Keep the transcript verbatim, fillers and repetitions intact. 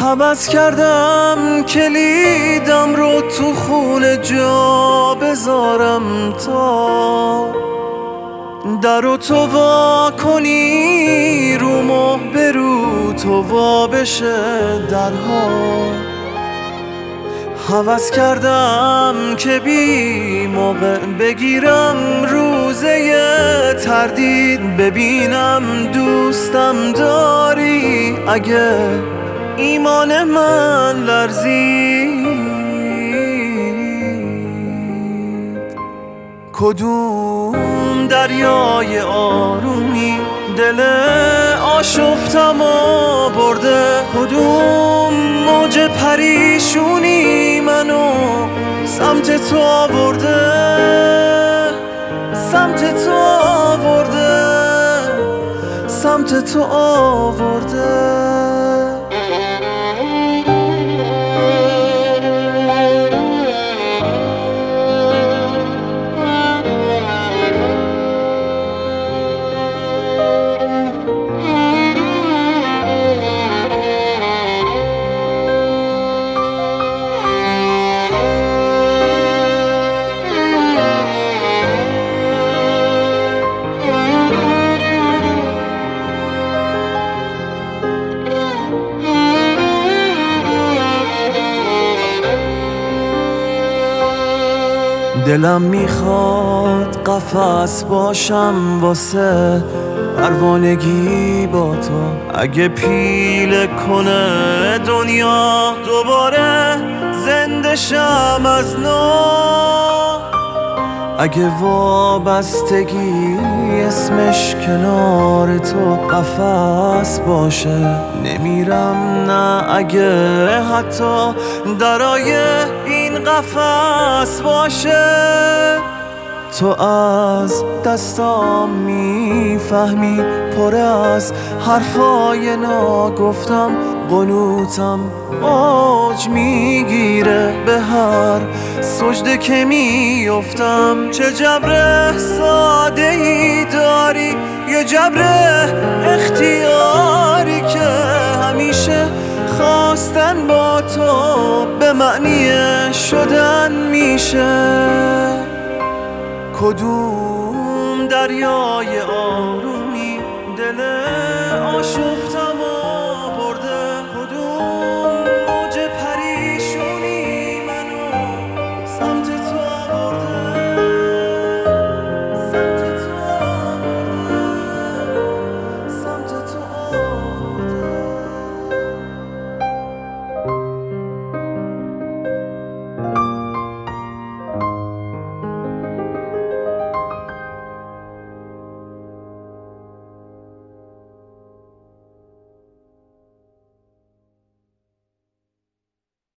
هوس کردم کلیدم رو تو خونه جا بذارم تا در رو تو وا کنی، رو ماه برو تو وا بشه درها. هوس کردم که بی موقع بگیرم روزه تردید، ببینم دوستم داری اگه ایمان من لرزید. کدوم دریای آرومی دل آشفتم و برده، کدوم موج پریشونی منو سمت تو آورده، سمت تو آورده، سمت تو آورده. دلم میخواد قفس باشم واسه پروانگی با تو، اگه پیله کنه دنیا دوباره زنده شم از نو. اگه وابستگی اسمش کنار تو قفس باشه، نمیرم نه اگه حتی درای این قفس باشه. تو از دستام میفهمی پر از حرفای ناگفتم، قنوتم اوج میگیره به هر سجده که میافتم. چه جبر ساده ای داری، یه جبر اختیاری که همیشه خواستن با تو به معنی شدن میشه. کدوم دریای